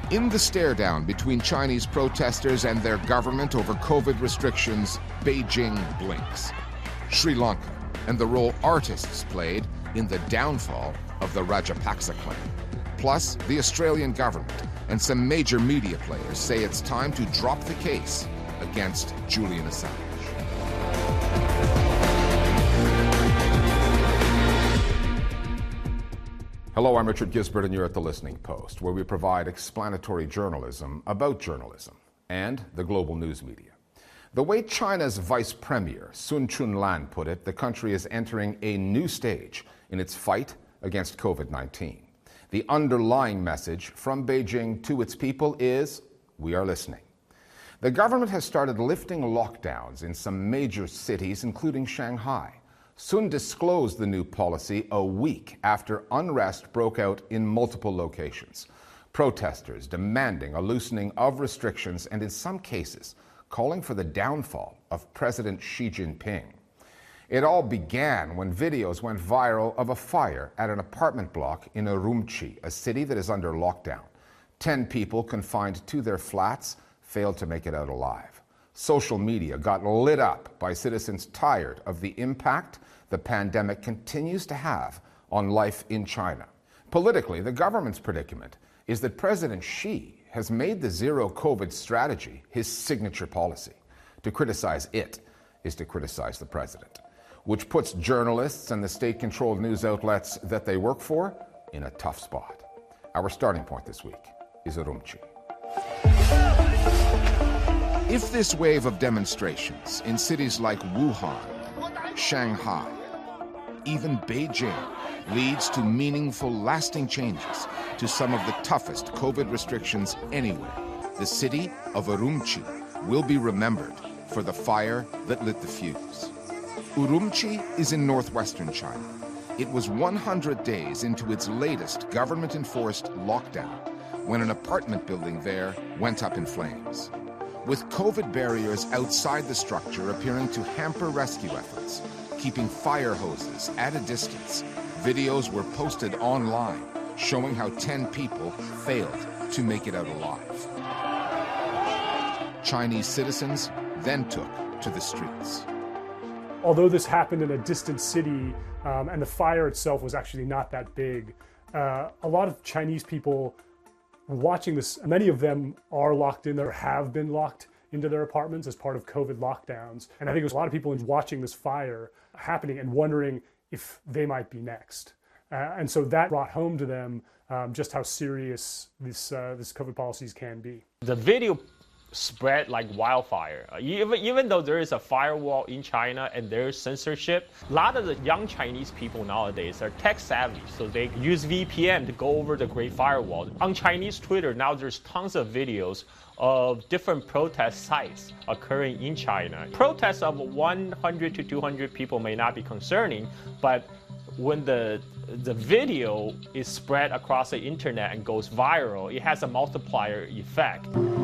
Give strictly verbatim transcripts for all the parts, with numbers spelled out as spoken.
In the stare-down between Chinese protesters and their government over COVID restrictions, Beijing blinks. Sri Lanka and the role artists played in the downfall of the Rajapaksa clan. Plus, the Australian government and some major media players say it's time to drop the case against Julian Assange. Hello, I'm Richard Gisbert, and you're at The Listening Post, where we provide explanatory journalism about journalism and the global news media. The way China's Vice Premier Sun Chunlan put it, the country is entering a new stage in its fight against COVID nineteen. The underlying message from Beijing to its people is, we are listening. The government has started lifting lockdowns in some major cities, including Shanghai. Sun disclosed the new policy a week after unrest broke out in multiple locations. Protesters demanding a loosening of restrictions and, in some cases, calling for the downfall of President Xi Jinping. It all began when videos went viral of a fire at an apartment block in Urumqi, a city that is under lockdown. Ten people confined to their flats failed to make it out alive. Social media got lit up by citizens tired of the impact the pandemic continues to have on life in China. Politically, the government's predicament is that President Xi has made the zero COVID strategy his signature policy. To criticize it is to criticize the president, which puts journalists and the state-controlled news outlets that they work for in a tough spot. Our starting point this week is Urumqi. If this wave of demonstrations in cities like Wuhan, Shanghai, even Beijing leads to meaningful, lasting changes to some of the toughest COVID restrictions anywhere, the city of Urumqi will be remembered for the fire that lit the fuse. Urumqi is in northwestern China. It was one hundred days into its latest government-enforced lockdown when an apartment building there went up in flames. With COVID barriers outside the structure appearing to hamper rescue efforts, keeping fire hoses at a distance, videos were posted online showing how ten people failed to make it out alive. Chinese citizens then took to the streets. Although this happened in a distant city um, and the fire itself was actually not that big, uh, a lot of Chinese people watching this, many of them are locked in or have been locked into their apartments as part of COVID lockdowns. And I think there's a lot of people watching this fire happening and wondering if they might be next. Uh, and so that brought home to them um, just how serious this, uh, this COVID policies can be. The video spread like wildfire. Uh, even, even though there is a firewall in China and there's censorship, a lot of the young Chinese people nowadays are tech savvy, so they use V P N to go over the Great Firewall. On Chinese Twitter, now there's tons of videos of different protest sites occurring in China. Protests of one hundred to two hundred people may not be concerning, but when the the video is spread across the internet and goes viral, it has a multiplier effect.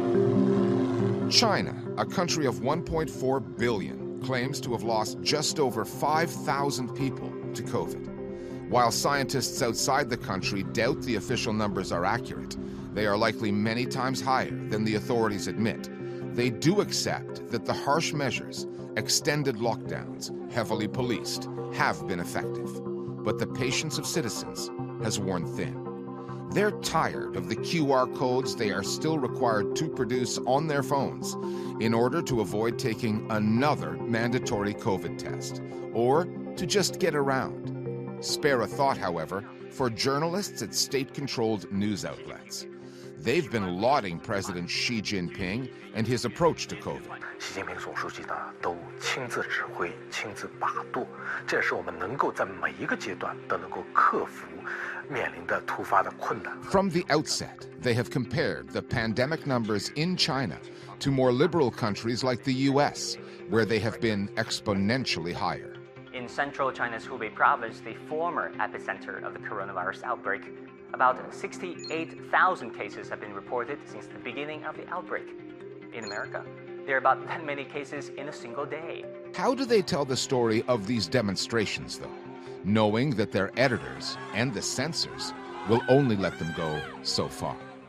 China, a country of one point four billion, claims to have lost just over five thousand people to COVID. While scientists outside the country doubt the official numbers are accurate, they are likely many times higher than the authorities admit. They do accept that the harsh measures, extended lockdowns, heavily policed, have been effective. But the patience of citizens has worn thin. They're tired of the Q R codes they are still required to produce on their phones in order to avoid taking another mandatory COVID test, or to just get around. Spare a thought, however, for journalists at state-controlled news outlets. They've been lauding President Xi Jinping and his approach to COVID. 习近平总书记呢，都亲自指挥、亲自把舵，这也是我们能够在每一个阶段都能够克服面临的突发的困难。 From the outset, they have compared the pandemic numbers in China to more liberal countries like the U S, where they have been exponentially higher. In central China's Hubei province, the former epicenter of the coronavirus outbreak, about sixty-eight thousand cases have been reported since the beginning of the outbreak. In America, there are about that many cases in a single day. How do they tell the story of these demonstrations, though, knowing that their editors and the censors will only let them go so far?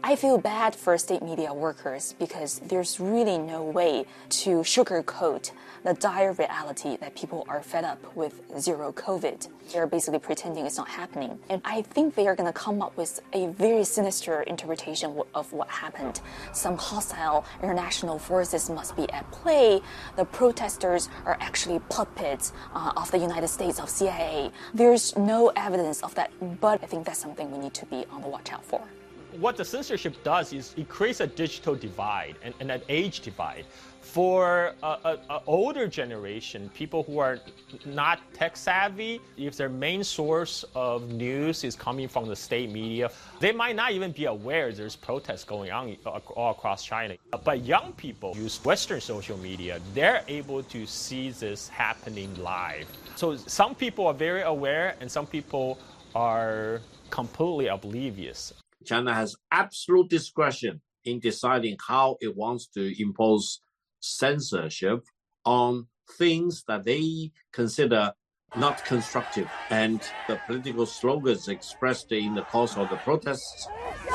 I feel bad for state media workers because there's really no way to sugarcoat the dire reality that people are fed up with zero COVID. They're basically pretending it's not happening. And I think they are going to come up with a very sinister interpretation of what happened. Some hostile international forces must be at play. The protesters are actually puppets uh, of the United States, of C I A. There's no evidence of that, but I think that's something we need to be on the watch out for. What the censorship does is it creates a digital divide and, and an age divide. For a, a, a older generation, people who are not tech savvy, if their main source of news is coming from the state media, they might not even be aware there's protests going on all across China. But young people use Western social media. They're able to see this happening live. So some people are very aware and some people are completely oblivious. China has absolute discretion in deciding how it wants to impose censorship on things that they consider not constructive. And the political slogans expressed in the course of the protests,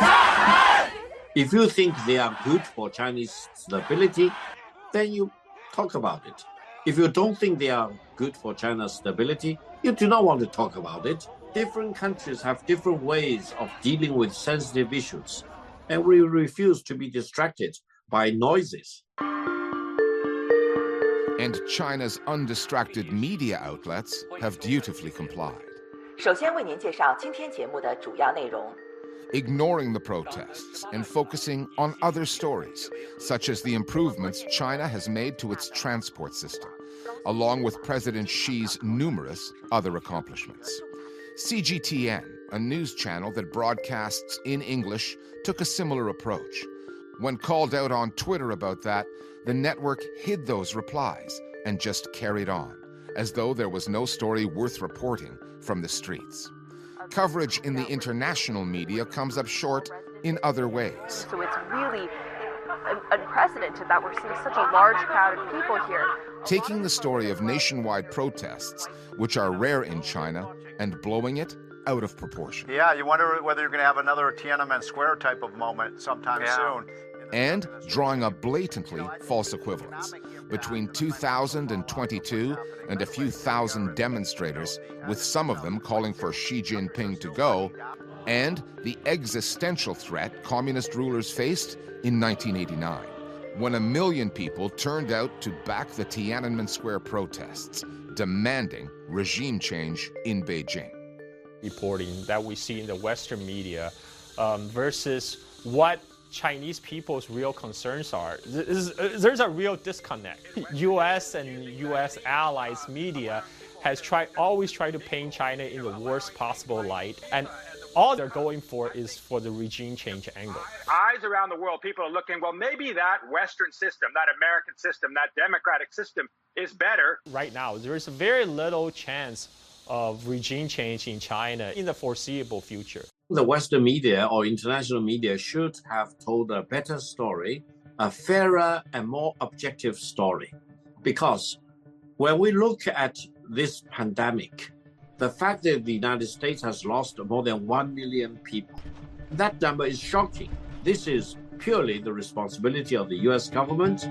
if you think they are good for Chinese stability, then you talk about it. If you don't think they are good for China's stability, you do not want to talk about it. Different countries have different ways of dealing with sensitive issues, and we refuse to be distracted by noises. And China's undistracted media outlets have dutifully complied. 首先为您介绍今天节目的主要内容。 Ignoring the protests and focusing on other stories, such as the improvements China has made to its transport system, along with President Xi's numerous other accomplishments. C G T N, a news channel that broadcasts in English, took a similar approach. When called out on Twitter about that, the network hid those replies and just carried on, as though there was no story worth reporting from the streets. Coverage in the international media comes up short in other ways. So it's really unprecedented that we're seeing such a large crowd of people here. Taking the story of nationwide protests, which are rare in China, and blowing it out of proportion. Yeah, you wonder whether you're going to have another Tiananmen Square type of moment sometime yeah. soon. And drawing a blatantly false equivalence between two thousand twenty-two and a few thousand demonstrators, with some of them calling for Xi Jinping to go, and the existential threat communist rulers faced in nineteen eighty-nine, when a million people turned out to back the Tiananmen Square protests, demanding regime change in Beijing. Reporting that we see in the Western media um, versus what Chinese people's real concerns are. There's a real disconnect. U S and U S allies media has tried, always tried to paint China in the worst possible light, and all they're going for is for the regime change angle. Eyes around the world, people are looking, well, maybe that Western system, that American system, that democratic system is better. Right now, there is very little chance of regime change in China in the foreseeable future. The Western media or international media should have told a better story, a fairer and more objective story. Because when we look at this pandemic, the fact that the United States has lost more than one million people, that number is shocking. This is purely the responsibility of the U S government.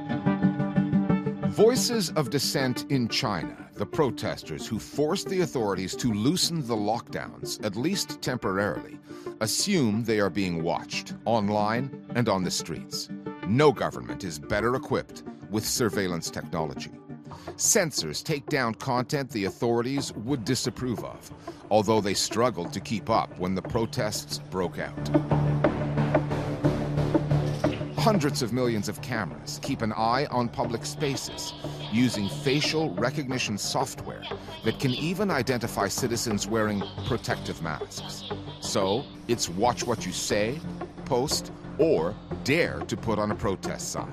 Voices of dissent in China, the protesters who forced the authorities to loosen the lockdowns, at least temporarily, assume they are being watched online and on the streets. No government is better equipped with surveillance technology. Censors take down content the authorities would disapprove of, although they struggled to keep up when the protests broke out. Hundreds of millions of cameras keep an eye on public spaces using facial recognition software that can even identify citizens wearing protective masks. So it's watch what you say, post, or dare to put on a protest sign.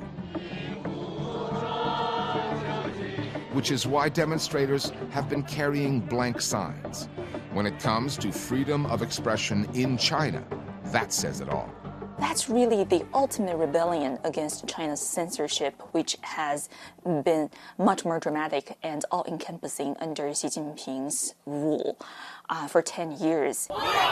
Which is why demonstrators have been carrying blank signs. When it comes to freedom of expression in China, that says it all. That's really the ultimate rebellion against China's censorship, which has been much more dramatic and all-encompassing under Xi Jinping's rule uh, for ten years.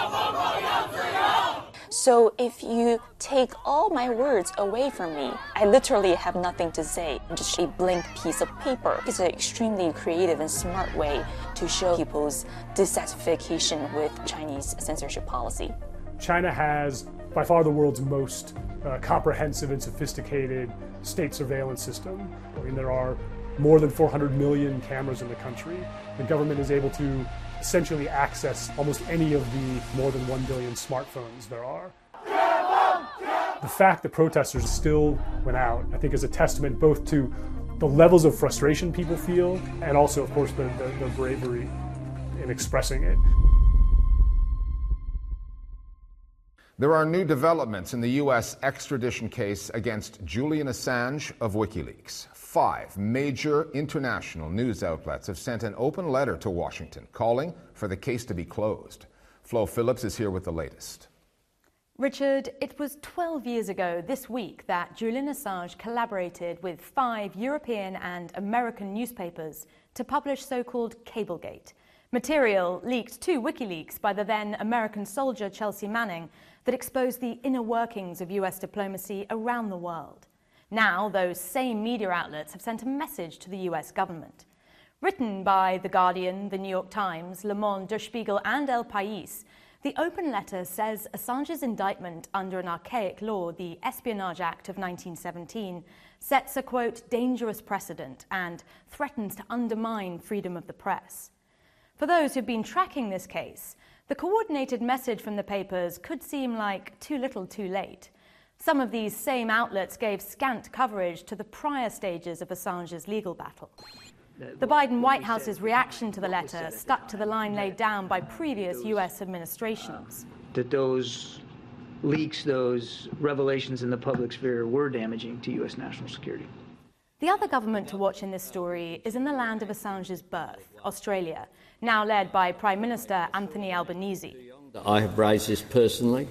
So if you take all my words away from me, I literally have nothing to say, just a blank piece of paper. It's an extremely creative and smart way to show people's dissatisfaction with Chinese censorship policy. China has by far the world's most uh, comprehensive and sophisticated state surveillance system. I mean, there are more than four hundred million cameras in the country. The government is able to essentially access almost any of the more than one billion smartphones there are. The fact that protesters still went out, I think, is a testament both to the levels of frustration people feel and also, of course, the, the, the bravery in expressing it. There are new developments in the U S extradition case against Julian Assange of WikiLeaks. Five major international news outlets have sent an open letter to Washington calling for the case to be closed. Flo Phillips is here with the latest. Richard, it was twelve years ago this week that Julian Assange collaborated with five European and American newspapers to publish so-called Cablegate, material leaked to WikiLeaks by the then American soldier Chelsea Manning that exposed the inner workings of U S diplomacy around the world. Now, those same media outlets have sent a message to the U S government. Written by The Guardian, The New York Times, Le Monde, Der Spiegel and El País, the open letter says Assange's indictment under an archaic law, the Espionage Act of nineteen seventeen, sets a, quote, dangerous precedent and threatens to undermine freedom of the press. For those who've been tracking this case, the coordinated message from the papers could seem like too little too late. Some of these same outlets gave scant coverage to the prior stages of Assange's legal battle. The Biden White House's reaction to the letter stuck to the line laid down by previous U S administrations. That those leaks, those revelations in the public sphere were damaging to U S national security. The other government to watch in this story is in the land of Assange's birth, Australia, now led by Prime Minister Anthony Albanese. I have raised this personally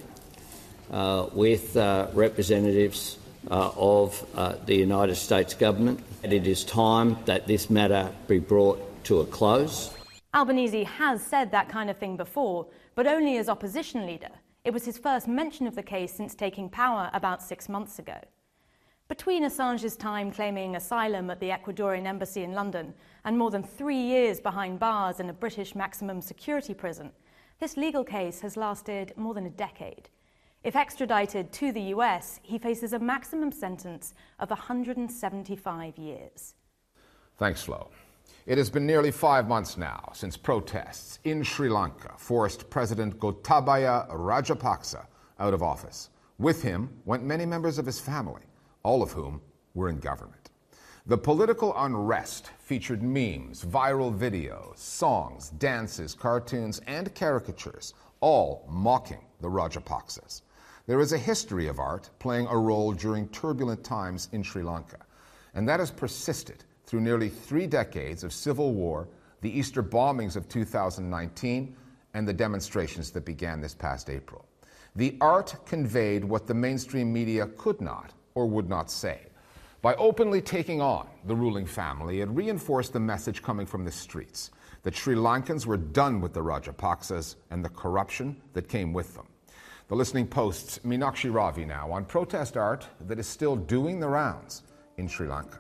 uh, with uh, representatives uh, of uh, the United States government, and it is time that this matter be brought to a close. Albanese has said that kind of thing before, but only as opposition leader. It was his first mention of the case since taking power about six months ago. Between Assange's time claiming asylum at the Ecuadorian embassy in London and more than three years behind bars in a British maximum security prison, this legal case has lasted more than a decade. If extradited to the U S, he faces a maximum sentence of one hundred seventy-five years. Thanks, Flo. It has been nearly five months now since protests in Sri Lanka forced President Gotabaya Rajapaksa out of office. With him went many members of his family, all of whom were in government. The political unrest featured memes, viral videos, songs, dances, cartoons, and caricatures, all mocking the Rajapaksas. There is a history of art playing a role during turbulent times in Sri Lanka, and that has persisted through nearly three decades of civil war, the Easter bombings of two thousand nineteen, and the demonstrations that began this past April. The art conveyed what the mainstream media could not or would not say. By openly taking on the ruling family, it reinforced the message coming from the streets that Sri Lankans were done with the Rajapaksas and the corruption that came with them. The Listening Post's Meenakshi Ravi now on protest art that is still doing the rounds in Sri Lanka.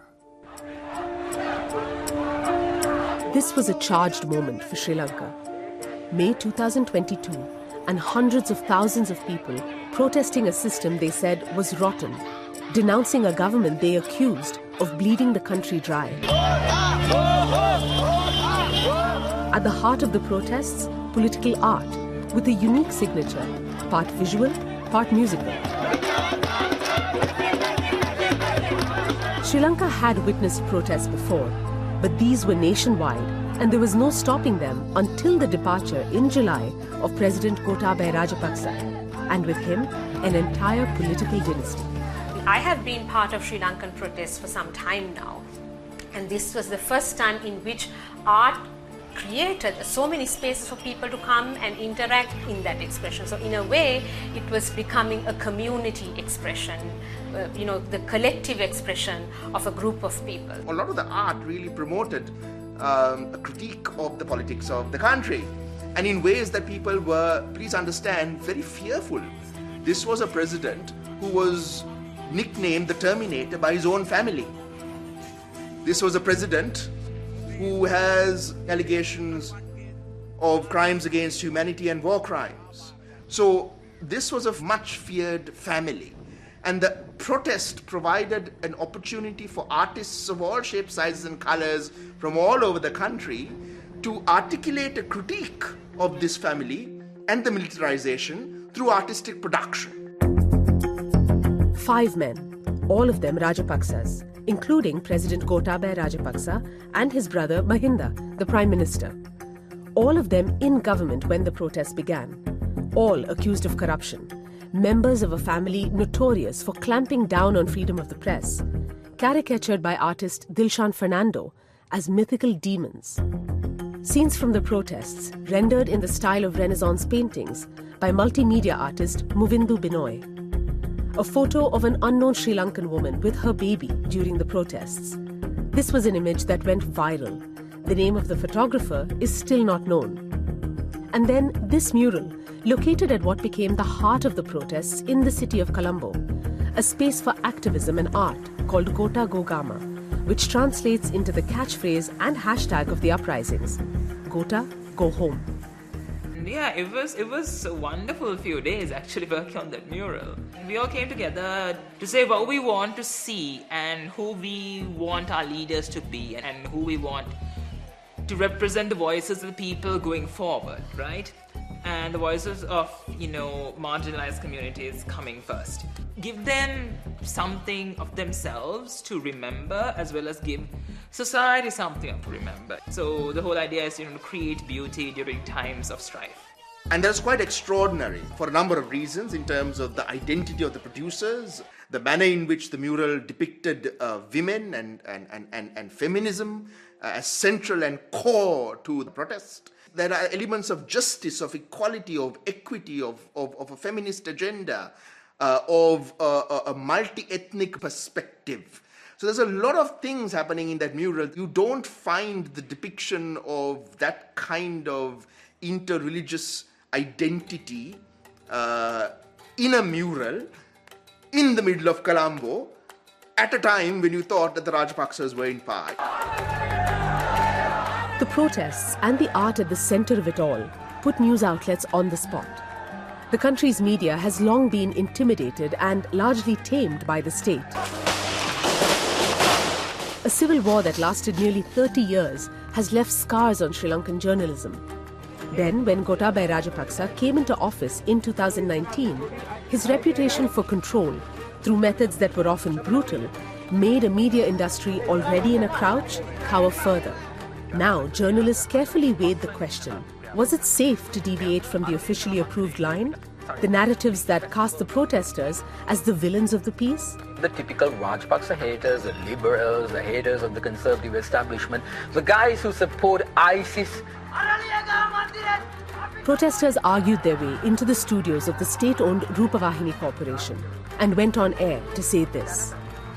This was a charged moment for Sri Lanka. May two thousand twenty-two, and hundreds of thousands of people protesting a system they said was rotten, denouncing a government they accused of bleeding the country dry. At the heart of the protests, political art, with a unique signature, part visual, part musical. Sri Lanka had witnessed protests before, but these were nationwide, and there was no stopping them until the departure in July of President Gotabaya Rajapaksa, and with him, an entire political dynasty. I have been part of Sri Lankan protests for some time now, and this was the first time in which art created so many spaces for people to come and interact in that expression. So in a way, it was becoming a community expression, uh, you know, the collective expression of a group of people. A lot of the art really promoted um, a critique of the politics of the country, and in ways that people were, please understand, very fearful. This was a president who was nicknamed the Terminator by his own family. This was a president who has allegations of crimes against humanity and war crimes. So this was a much feared family. And the protest provided an opportunity for artists of all shapes, sizes, and colors from all over the country to articulate a critique of this family and the militarization through artistic production. Five men, all of them Rajapaksas, including President Gotabaya Rajapaksa and his brother Mahinda, the Prime Minister. All of them in government when the protests began, all accused of corruption, members of a family notorious for clamping down on freedom of the press, caricatured by artist Dilshan Fernando as mythical demons. Scenes from the protests, rendered in the style of Renaissance paintings by multimedia artist Muvindu Binoy. A photo of an unknown Sri Lankan woman with her baby during the protests. This was an image that went viral. The name of the photographer is still not known. And then this mural, located at what became the heart of the protests in the city of Colombo, a space for activism and art called Gota Go Gama, which translates into the catchphrase and hashtag of the uprisings, Gota Go Home. Yeah, it was it was a wonderful few days actually working on that mural. We all came together to say what we want to see and who we want our leaders to be and who we want to represent the voices of the people going forward, right? And the voices of, you know, marginalized communities coming first. Give them something of themselves to remember as well as give society something to remember. So the whole idea is, you know, to create beauty during times of strife. And that's quite extraordinary for a number of reasons in terms of the identity of the producers, the manner in which the mural depicted uh, women and, and, and, and, and feminism uh, as central and core to the protest. There are elements of justice, of equality, of equity, of, of, of a feminist agenda, uh, of uh, a multi-ethnic perspective. So there's a lot of things happening in that mural. You don't find the depiction of that kind of inter-religious identity uh, in a mural in the middle of Colombo at a time when you thought that the Rajapaksas were in power. The protests and the art at the center of it all put news outlets on the spot. The country's media has long been intimidated and largely tamed by the state. A civil war that lasted nearly thirty years has left scars on Sri Lankan journalism. Then, when Gotabaya Rajapaksa came into office in two thousand nineteen, his reputation for control, through methods that were often brutal, made a media industry already in a crouch cower further. Now, journalists carefully weighed the question, was it safe to deviate from the officially approved line? The narratives that cast the protesters as the villains of the piece? The typical Rajapaksa haters, the liberals, the haters of the conservative establishment, the guys who support ISIS. Protesters argued their way into the studios of the state-owned Rupavahini Corporation and went on air to say this.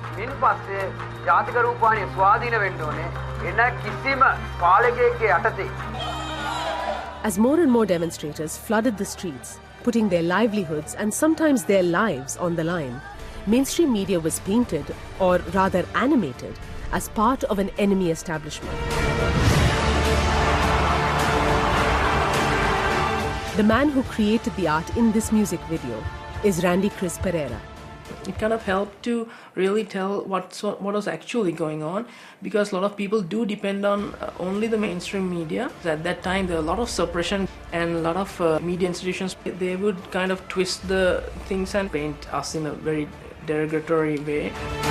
As more and more demonstrators flooded the streets, putting their livelihoods and sometimes their lives on the line, mainstream media was painted, or rather animated, as part of an enemy establishment. The man who created the art in this music video is Randy Chris Pereira. It kind of helped to really tell what's, what was actually going on, because a lot of people do depend on uh, only the mainstream media. At that time, there were a lot of suppression and a lot of uh, media institutions. They would kind of twist the things and paint us in a very derogatory way.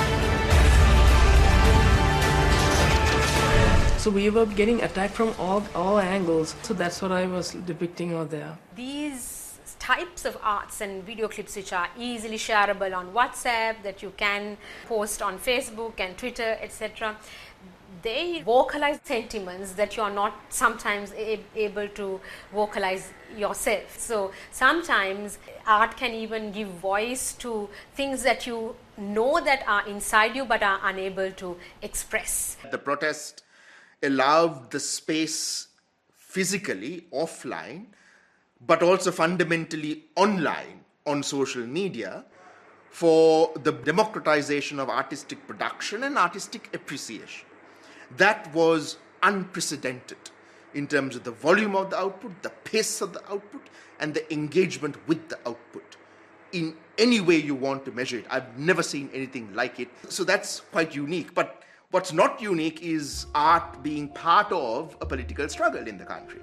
So we were getting attacked from all, all angles. So that's what I was depicting out there. These types of arts and video clips which are easily shareable on WhatsApp, that you can post on Facebook and Twitter, et cetera, they vocalize sentiments that you're not sometimes a- able to vocalize yourself. So sometimes art can even give voice to things that you know that are inside you but are unable to express. The protest allowed the space physically offline, but also fundamentally online on social media for the democratization of artistic production and artistic appreciation. That was unprecedented in terms of the volume of the output, the pace of the output, and the engagement with the output. In any way you want to measure it, I've never seen anything like it. So that's quite unique. But what's not unique is art being part of a political struggle in the country.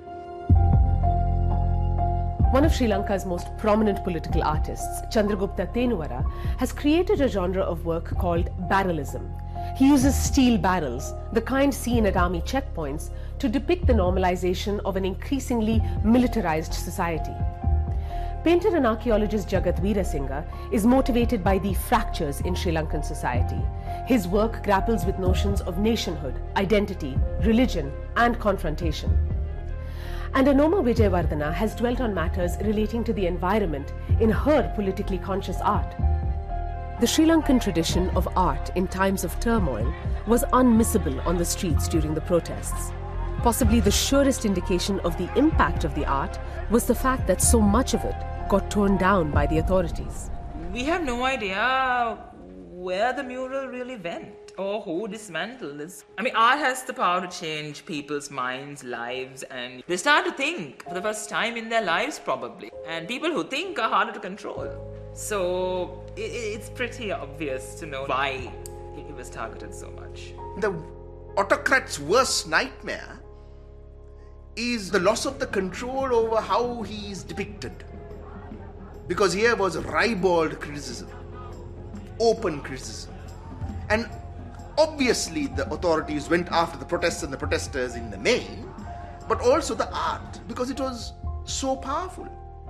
One of Sri Lanka's most prominent political artists, Chandragupta Tenuwara, has created a genre of work called barrelism. He uses steel barrels, the kind seen at army checkpoints, to depict the normalization of an increasingly militarized society. Painter and archaeologist Jagat Veerasinghe is motivated by the fractures in Sri Lankan society. His work grapples with notions of nationhood, identity, religion, and confrontation. And Anoma Vijayawardena has dwelt on matters relating to the environment in her politically conscious art. The Sri Lankan tradition of art in times of turmoil was unmissable on the streets during the protests. Possibly the surest indication of the impact of the art was the fact that so much of it got torn down by the authorities. We have no idea where the mural really went or who dismantled this. I mean, art has the power to change people's minds, lives, and they start to think for the first time in their lives probably. And people who think are harder to control. So it, it's pretty obvious to know why it was targeted so much. The autocrat's worst nightmare is the loss of the control over how he is depicted. Because here was ribald criticism, open criticism. And obviously the authorities went after the protests and the protesters in the main, but also the art, because it was so powerful.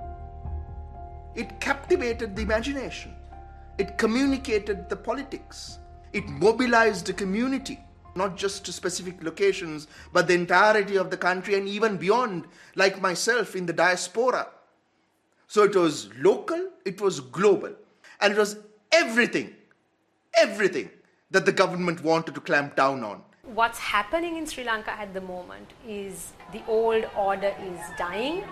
It captivated the imagination. It communicated the politics. It mobilized the community, not just to specific locations, but the entirety of the country and even beyond, like myself in the diaspora. So it was local, it was global, and it was everything, everything that the government wanted to clamp down on. What's happening in Sri Lanka at the moment is the old order is dying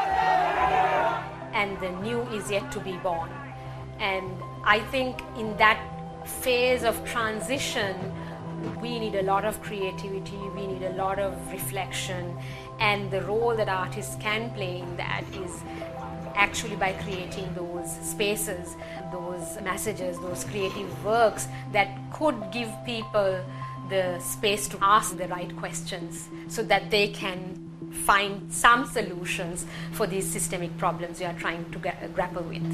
and the new is yet to be born. And I think in that phase of transition, we need a lot of creativity, we need a lot of reflection, and the role that artists can play in that is actually by creating those spaces, those messages, those creative works that could give people the space to ask the right questions so that they can find some solutions for these systemic problems we are trying to gra- grapple with.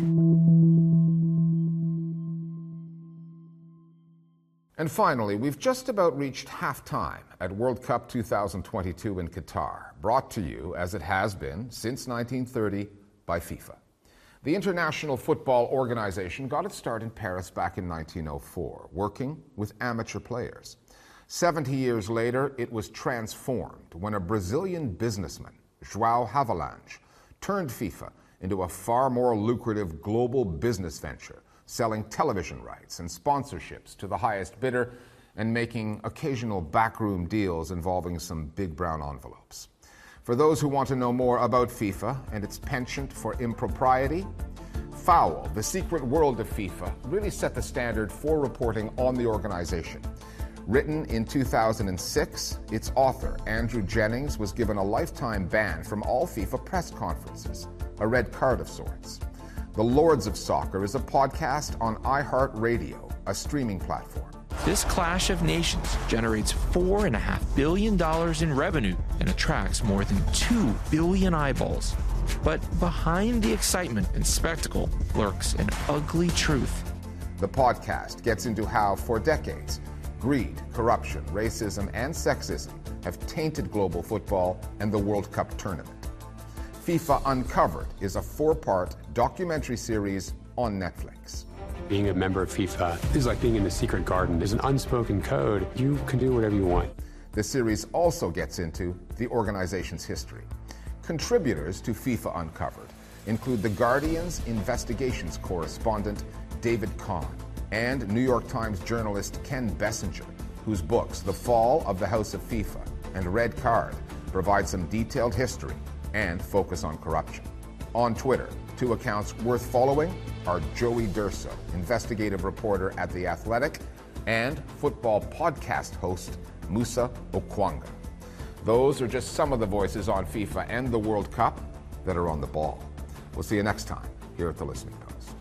And finally, we've just about reached halftime at World Cup two thousand twenty-two in Qatar, brought to you, as it has been since nineteen thirty, by FIFA. The International Football Organization got its start in Paris back in nineteen oh four, working with amateur players. seventy years later, it was transformed when a Brazilian businessman, João Havelange, turned FIFA into a far more lucrative global business venture, selling television rights and sponsorships to the highest bidder and making occasional backroom deals involving some big brown envelopes. For those who want to know more about FIFA and its penchant for impropriety, Foul, The Secret World of FIFA, really set the standard for reporting on the organization. Written in two thousand six, its author, Andrew Jennings, was given a lifetime ban from all FIFA press conferences, a red card of sorts. The Lords of Soccer is a podcast on iHeartRadio, a streaming platform. This clash of nations generates four point five billion dollars in revenue and attracts more than two billion eyeballs. But behind the excitement and spectacle lurks an ugly truth. The podcast gets into how, for decades, greed, corruption, racism, and sexism have tainted global football and the World Cup tournament. FIFA Uncovered is a four-part documentary series on Netflix. Being a member of FIFA is like being in the secret garden. There's an unspoken code. You can do whatever you want. This series also gets into the organization's history. Contributors to FIFA Uncovered include The Guardian's investigations correspondent David Kahn and New York Times journalist Ken Bessinger, whose books The Fall of the House of FIFA and Red Card provide some detailed history and focus on corruption. On Twitter, two accounts worth following are Joey Durso, investigative reporter at The Athletic, and football podcast host Musa Okwanga. Those are just some of the voices on FIFA and the World Cup that are on the ball. We'll see you next time here at The Listening Post.